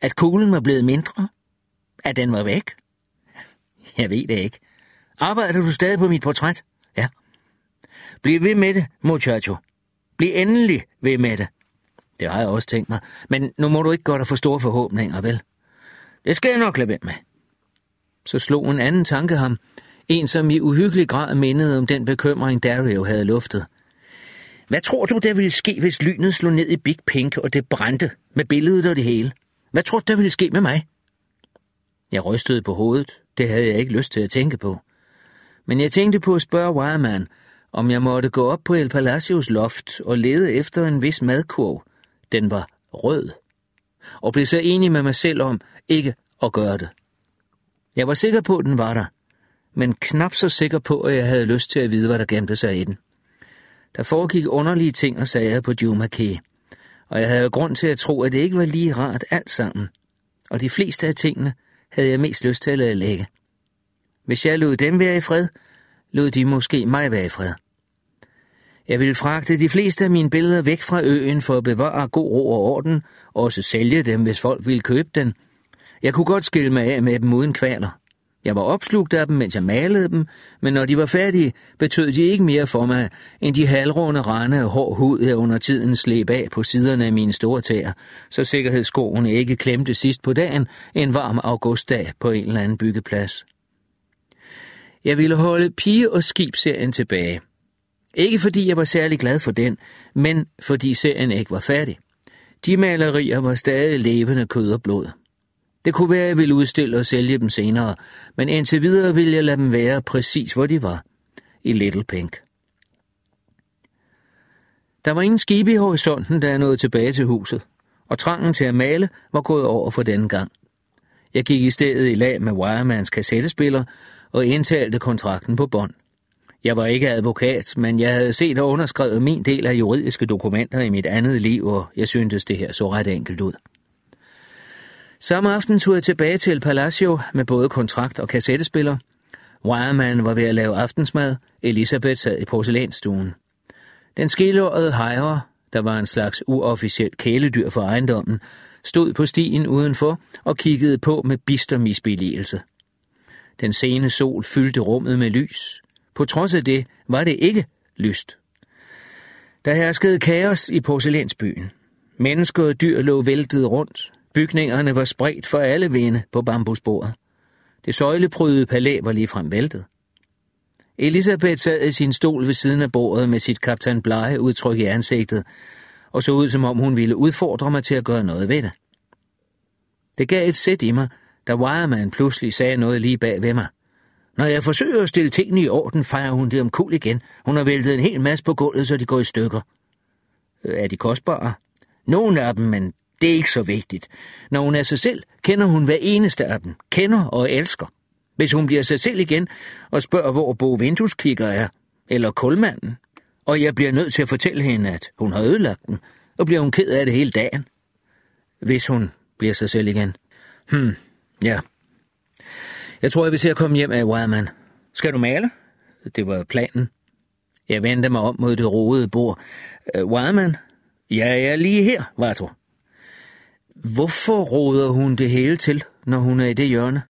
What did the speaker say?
At kuglen var blevet mindre? At den var væk? Jeg ved det ikke. Arbejder du stadig på mit portræt? Ja. Bliv ved med det, muchacho. Bliv endelig ved med det. Det har jeg også tænkt mig. Men nu må du ikke gå der for store forhåbninger, vel? Det skal jeg nok lade være med. Så slog en anden tanke ham. En, som i uhyggelig grad mindede om den bekymring, Dario havde luftet. Hvad tror du, der ville ske, hvis lynet slog ned i Big Pink, og det brændte med billedet og det hele? Hvad tror du, der ville ske med mig? Jeg rystede på hovedet. Det havde jeg ikke lyst til at tænke på. Men jeg tænkte på at spørge Wireman, om jeg måtte gå op på El Palacios loft og lede efter en vis madkurv. Den var rød. Og blev så enig med mig selv om ikke at gøre det. Jeg var sikker på, at den var der, men knap så sikker på, at jeg havde lyst til at vide, hvad der gemte sig i den. Der foregik underlige ting og sager på Juma Key, og jeg havde grund til at tro, at det ikke var lige rart alt sammen. Og de fleste af tingene havde jeg mest lyst til at lade lægge. Hvis jeg lod dem være i fred, lod de måske mig være i fred. Jeg ville fragte de fleste af mine billeder væk fra øen for at bevare god ro og orden, og også sælge dem, hvis folk ville købe den. Jeg kunne godt skille mig af med dem uden kvaler. Jeg var opslugt af dem, mens jeg malede dem, men når de var færdige, betød de ikke mere for mig, end de halvrunde rande og hård hud, jeg under tiden slæb af på siderne af mine store tæer, så sikkerhedsskoene ikke klemte sidst på dagen en varm augustdag på en eller anden byggeplads. Jeg ville holde Pige og Skib-serien tilbage. Ikke fordi jeg var særlig glad for den, men fordi serien ikke var færdig. De malerier var stadig levende kød og blod. Det kunne være, at jeg ville udstille og sælge dem senere, men indtil videre ville jeg lade dem være præcis, hvor de var. I Little Pink. Der var ingen skibe i horisonten, da jeg nåede tilbage til huset, og trangen til at male var gået over for denne gang. Jeg gik i stedet i lag med Wiremans kassettespiller og indtalte kontrakten på bånd. Jeg var ikke advokat, men jeg havde set og underskrevet min del af juridiske dokumenter i mit andet liv, og jeg syntes, det her så ret enkelt ud. Samme aften tog jeg tilbage til El Palacio med både kontrakt og kassettespiller. Wireman var ved at lave aftensmad. Elisabeth sad i porcelænsstuen. Den skillårede hejre, der var en slags uofficielt kæledyr for ejendommen, stod på stien udenfor og kiggede på med bister misbilligelse. Den sene sol fyldte rummet med lys. På trods af det var det ikke lyst. Der herskede kaos i porcelænsbyen. Mennesker og dyr lå væltet rundt. Bygningerne var spredt for alle vinde på bambusbordet. Det søjleprydede palæ var ligefrem væltet. Elisabeth sad i sin stol ved siden af bordet med sit kaptajn Blege udtryk i ansigtet, og så ud som om hun ville udfordre mig til at gøre noget ved det. Det gav et sæt i mig, da Wireman pludselig sagde noget lige bag ved mig. Når jeg forsøger at stille tingene i orden, fejrer hun det omkuld igen. Hun har væltet en hel masse på gulvet, så de går i stykker. Er de kostbare? Nogle af dem, men det er ikke så vigtigt. Når hun er sig selv, kender hun hver eneste af dem. Kender og elsker. Hvis hun bliver sig selv igen og spørger, hvor Bo Vindueskikker er, eller kulmanden, og jeg bliver nødt til at fortælle hende, at hun har ødelagt den, og bliver hun ked af det hele dagen. Hvis hun bliver sig selv igen. Ja. Jeg tror, jeg vil se at komme hjem af Wireman. Skal du male? Det var planen. Jeg vendte mig om mod det roede bord. Wireman? Ja, jeg er lige her, Vartro. Hvorfor roder hun det hele til, når hun er i det hjørne?